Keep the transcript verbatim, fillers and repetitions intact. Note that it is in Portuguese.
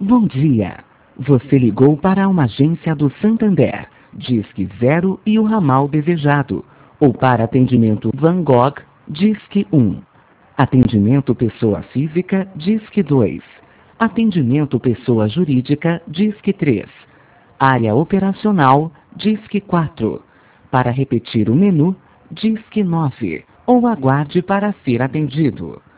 Bom dia. Você ligou para uma agência do Santander, Disque Zero e o ramal desejado. Ou para atendimento Van Gogh, Disque um. Atendimento pessoa física, Disque dois. Atendimento pessoa jurídica, Disque três. Área operacional, Disque quatro. Para repetir o menu, Disque nove. Ou aguarde para ser atendido.